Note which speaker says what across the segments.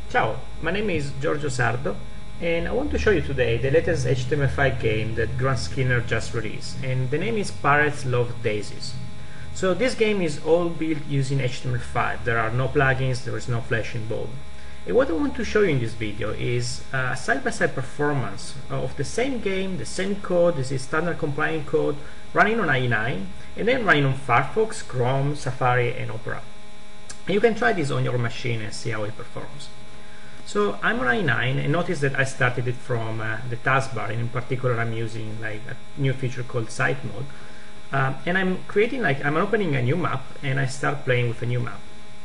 Speaker 1: Ciao, my name is Giorgio Sardo and I want to show you today the latest HTML5 game that Grant Skinner just released, and the name is Pirates Love Daisies. So this game is all built using HTML5. There are no plugins, there is no Flash involved. And what I want to show you in this video is a side-by-side performance of the same game, the same code. This is standard compliant code running on IE9 and then running on Firefox, Chrome, Safari and Opera. And you can try this on your machine and see how it performs. So I'm on IE9 and notice that I started it from the taskbar, and in particular I'm using like a new feature called site mode. And I'm opening a new map and I start playing with a new map.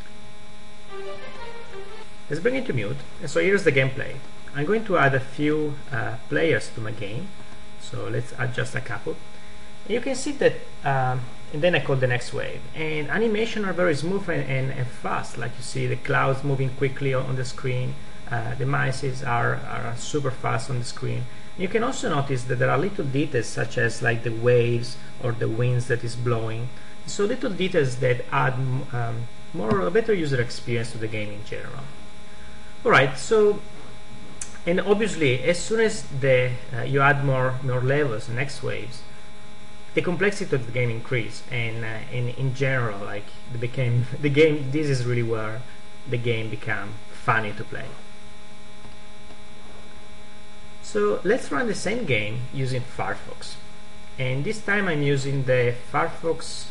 Speaker 1: Let's bring it to mute. And so here's the gameplay. I'm going to add a few players to my game. So let's add just a couple. And you can see that, and then I call the next wave. And animation are very smooth and fast. Like you see the clouds moving quickly on the screen. The mice are super fast on the screen. You can also notice that there are little details such as like the waves or the winds that is blowing. So little details that add a better user experience to the game in general. Alright, so, and obviously as soon as you add more levels, next waves, the complexity of the game increase, and in general, like the game, this is really where the game become funny to play. So let's run the same game using Firefox, and this time I'm using the Firefox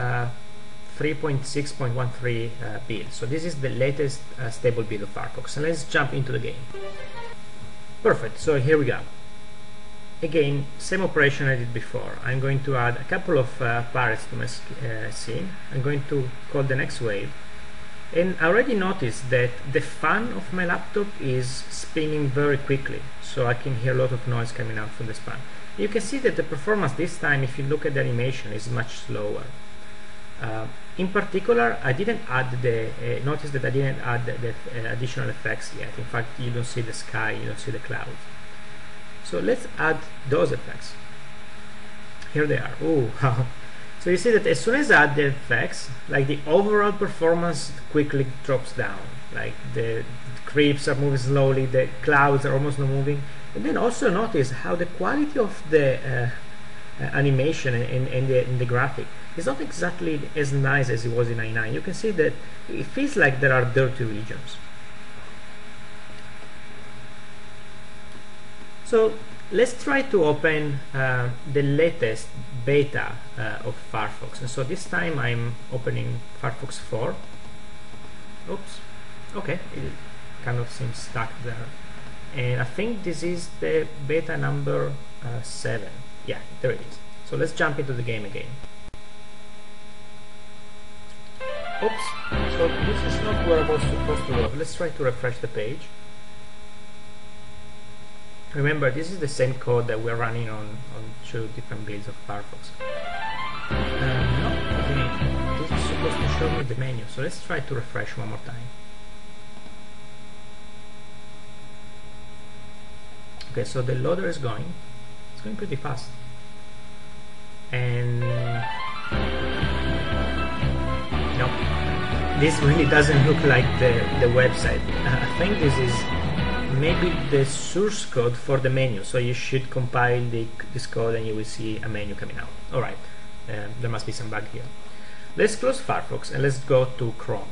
Speaker 1: 3.6.13 build. So this is the latest stable build of Firefox, and let's jump into the game. Perfect, so here we go. Again, same operation I did before. I'm going to add a couple of pirates to my scene. I'm going to call the next wave, and I already noticed that the fan of my laptop is spinning very quickly, so I can hear a lot of noise coming out from the fan. You can see that the performance this time, if you look at the animation, is much slower. In particular, I didn't add notice that I didn't add the additional effects yet. In fact, you don't see the sky, you don't see the clouds. So let's add those effects. Here they are. Oh, wow. So you see that as soon as I add the effects, like the overall performance quickly drops down. Like the creeps are moving slowly, the clouds are almost not moving. And then also notice how the quality of the animation and the graphic is not exactly as nice as it was in IE9. You can see that it feels like there are dirty regions. So let's try to open the latest beta of Firefox. And so this time I'm opening Firefox 4. Oops. Okay, it kind of seems stuck there. And I think this is the beta number 7. Yeah, there it is. So let's jump into the game again. Oops. So this is not where I was supposed to go. Let's try to refresh the page. Remember, this is the same code that we're running on 2 different builds of Firefox. No, okay. This is supposed to show me the menu, so let's try to refresh one more time. Okay, so the loader is going. It's going pretty fast. And no, this really doesn't look like the website. I think this is maybe the source code for the menu, so you should compile this code and you will see a menu coming out. Alright, there must be some bug here. Let's close Firefox and let's go to Chrome.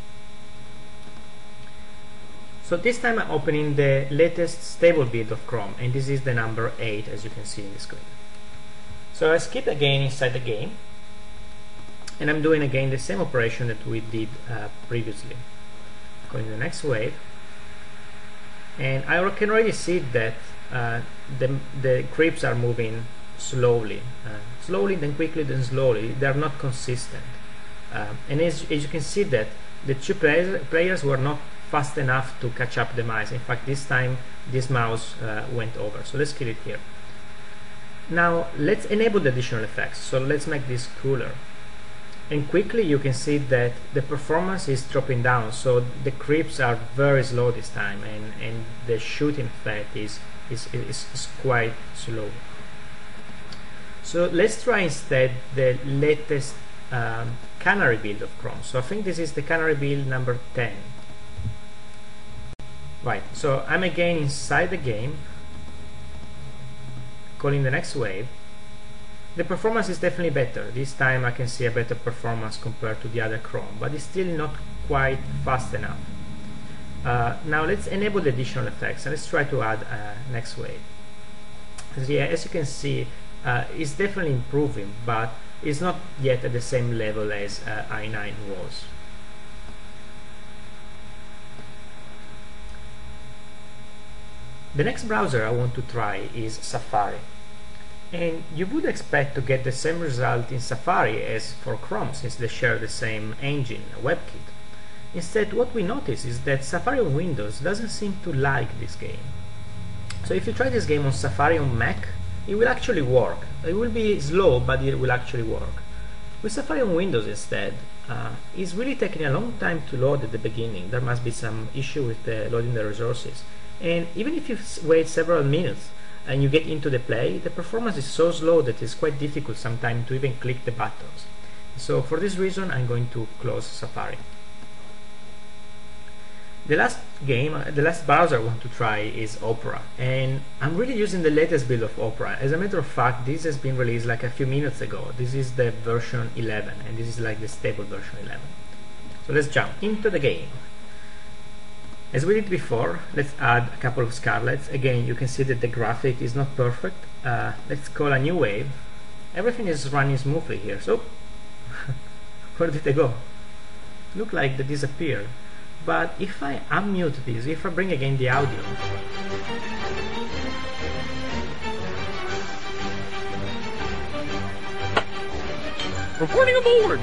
Speaker 1: So this time I'm opening the latest stable build of Chrome, and this is the number 8, as you can see in the screen. So I skip again inside the game, and I'm doing again the same operation that we did previously. Going to the next wave. And I can already see that the creeps are moving slowly, then quickly, then slowly. They are not consistent, and as you can see that the 2 players were not fast enough to catch up the mice. In fact, this time this mouse went over. So let's kill it here. Now let's enable the additional effects. So let's make this cooler. And quickly you can see that the performance is dropping down, so the creeps are very slow this time, and the shooting effect is quite slow. So let's try instead the latest Canary build of Chrome. So I think this is the Canary build number 10. Right, so I'm again inside the game, calling the next wave. The performance is definitely better. This time I can see a better performance compared to the other Chrome, but it's still not quite fast enough. Now let's enable the additional effects and let's try to add next wave. So yeah, as you can see, it's definitely improving, but it's not yet at the same level as i9 was. The next browser I want to try is Safari. And you would expect to get the same result in Safari as for Chrome, since they share the same engine, WebKit. Instead, what we notice is that Safari on Windows doesn't seem to like this game. So if you try this game on Safari on Mac, it will actually work. It will be slow, but it will actually work. With Safari on Windows instead, it's really taking a long time to load at the beginning. There must be some issue with loading the resources. And even if you wait several minutes, and you get into the play, the performance is so slow that it's quite difficult sometimes to even click the buttons. So for this reason I'm going to close Safari. The last browser I want to try is Opera, and I'm really using the latest build of Opera. As a matter of fact, this has been released like a few minutes ago. This is the version 11, and this is like the stable version 11. So let's jump into the game. As we did before, let's add a couple of scarlets. Again, you can see that the graphic is not perfect. Let's call a new wave. Everything is running smoothly here. So, where did they go? Look like they disappeared. But if I unmute this, if I bring again the audio,
Speaker 2: reporting aboard!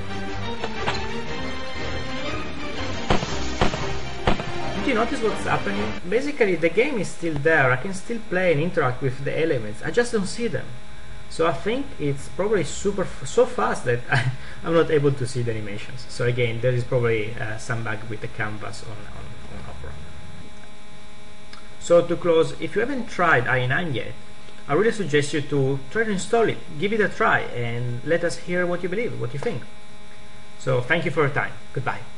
Speaker 1: Did you notice what's happening? Basically the game is still there, I can still play and interact with the elements, I just don't see them. So I think it's probably so fast that I'm not able to see the animations. So again, there is probably some bug with the canvas on Opera. So to close, if you haven't tried i9 yet, I really suggest you to try to install it, give it a try, and let us hear what you believe, what you think. So thank you for your time, goodbye.